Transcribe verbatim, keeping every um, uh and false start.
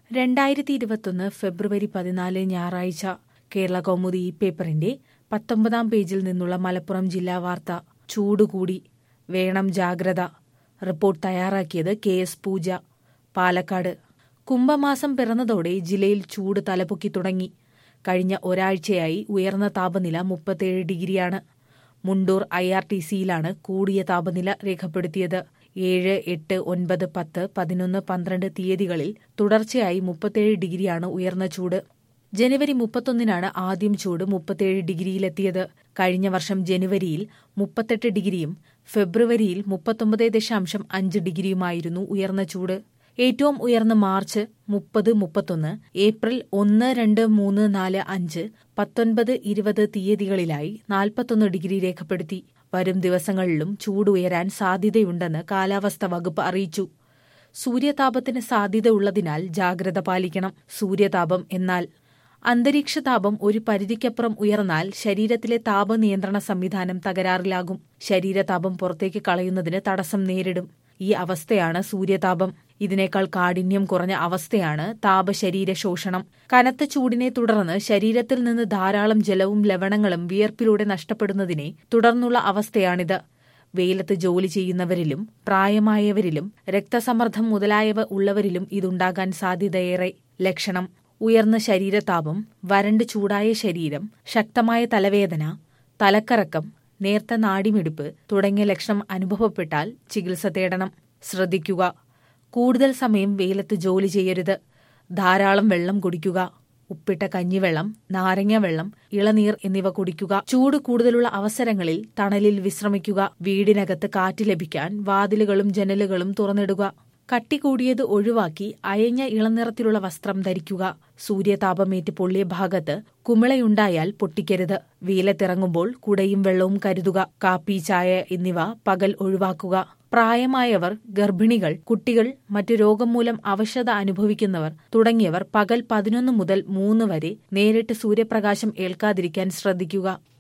രണ്ടായിരത്തി ഇരുപത്തൊന്ന് ഫെബ്രുവരി പതിനാല് ഞായറാഴ്ച കേരള കൗമുദി ഈ പേപ്പറിന്റെ പത്തൊമ്പതാം പേജിൽ നിന്നുള്ള മലപ്പുറം ജില്ലാ വാർത്ത. ചൂട് കൂടി, വേണം ജാഗ്രത. റിപ്പോർട്ട് തയ്യാറാക്കിയത് കെ എസ് പൂജ, പാലക്കാട്. കുംഭമാസം പിറന്നതോടെ ജില്ലയിൽ ചൂട് തലപൊക്കി തുടങ്ങി. കഴിഞ്ഞ ഒരാഴ്ചയായി ഉയർന്ന താപനില മുപ്പത്തിയേഴ് ഡിഗ്രിയാണ്. മുണ്ടൂർ ഐ ആർ ടി സിയിലാണ് കൂടിയ താപനില രേഖപ്പെടുത്തിയത്. ഏഴ്, എട്ട്, ഒൻപത്, പത്ത്, പതിനൊന്ന്, പന്ത്രണ്ട് തീയതികളിൽ തുടർച്ചയായി മുപ്പത്തിയേഴ് ഡിഗ്രിയാണ് ഉയർന്ന ചൂട്. ജനുവരി മുപ്പത്തൊന്നിനാണ് ആദ്യം ചൂട് മുപ്പത്തിയേഴ് ഡിഗ്രിയിലെത്തിയത്. കഴിഞ്ഞ വർഷം ജനുവരിയിൽ മുപ്പത്തെട്ട് ഡിഗ്രിയും ഫെബ്രുവരിയിൽ മുപ്പത്തൊമ്പത് ദശാംശം അഞ്ച് ഡിഗ്രിയുമായിരുന്നു ഉയർന്ന ചൂട്. ഏറ്റവും ഉയർന്ന മാർച്ച് മുപ്പത്, മുപ്പത്തൊന്ന്, ഏപ്രിൽ ഒന്ന്, രണ്ട്, മൂന്ന്, നാല്, അഞ്ച്, പത്തൊൻപത്, ഇരുപത് തീയതികളിലായി നാൽപ്പത്തൊന്ന് ഡിഗ്രി രേഖപ്പെടുത്തി. വരും ദിവസങ്ങളിലും ചൂട് ഉയരാൻ സാധ്യതയുണ്ടെന്ന് കാലാവസ്ഥാ വകുപ്പ് അറിയിച്ചു. സൂര്യതാപത്തിന് സാധ്യതയുള്ളതിനാൽ ജാഗ്രത പാലിക്കണം. സൂര്യതാപം എന്നാൽ അന്തരീക്ഷതാപം ഒരു പരിധിക്കപ്പുറം ഉയർന്നാൽ ശരീരത്തിലെ താപനിയന്ത്രണ സംവിധാനം തകരാറിലാകും. ശരീരതാപം പുറത്തേക്ക് കളയുന്നതിന് തടസ്സം നേരിടും. ഈ അവസ്ഥയാണ് സൂര്യതാപം. ഇതിനേക്കാൾ കാഠിന്യം കുറഞ്ഞ അവസ്ഥയാണ് താപശരീര ശോഷണം. കനത്ത ചൂടിനെ തുടർന്ന് ശരീരത്തിൽ നിന്ന് ധാരാളം ജലവും ലവണങ്ങളും വിയർപ്പിലൂടെ നഷ്ടപ്പെടുന്നതിനെ തുടർന്നുള്ള അവസ്ഥയാണിത്. വെയിലത്ത് ജോലി ചെയ്യുന്നവരിലും പ്രായമായവരിലും രക്തസമ്മർദ്ദം മുതലായവ ഉള്ളവരിലും ഇതുണ്ടാകാൻ സാധ്യതയേറെ. ലക്ഷണം: ഉയർന്ന ശരീരതാപം, വരണ്ട് ചൂടായ ശരീരം, ശക്തമായ തലവേദന, തലക്കറക്കം, നേർത്ത നാഡിമിടിപ്പ് തുടങ്ങിയ ലക്ഷണം അനുഭവപ്പെട്ടാൽ ചികിത്സ തേടണം. ശ്രദ്ധിക്കുക: കൂടുതൽ സമയം വെയിലത്ത് ജോലി ചെയ്യരുത്. ധാരാളം വെള്ളം കുടിക്കുക. ഉപ്പിട്ട കഞ്ഞിവെള്ളം, നാരങ്ങ വെള്ളം, ഇളനീർ എന്നിവ കുടിക്കുക. ചൂട് കൂടുതലുള്ള അവസരങ്ങളിൽ തണലിൽ വിശ്രമിക്കുക. വീടിനകത്ത് കാറ്റ് ലഭിക്കാൻ വാതിലുകളും ജനലുകളും തുറന്നിടുക. കട്ടി കൂടിയത് ഒഴിവാക്കി അയഞ്ഞ ഇളനിറത്തിലുള്ള വസ്ത്രം ധരിക്കുക. സൂര്യതാപമേറ്റ് പൊള്ളിയ ഭാഗത്ത് കുമിളയുണ്ടായാൽ പൊട്ടിക്കരുത്. വെയിലത്തിറങ്ങുമ്പോൾ കുടയും വെള്ളവും കരുതുക. കാപ്പി, ചായ എന്നിവ പകൽ ഒഴിവാക്കുക. പ്രായമായവർ, ഗർഭിണികൾ, കുട്ടികൾ, മറ്റു രോഗം മൂലം അവശത അനുഭവിക്കുന്നവർ തുടങ്ങിയവർ പകൽ പതിനൊന്ന് മുതൽ മൂന്ന് വരെ നേരിട്ട് സൂര്യപ്രകാശം ഏൽക്കാതിരിക്കാൻ ശ്രദ്ധിക്കുക.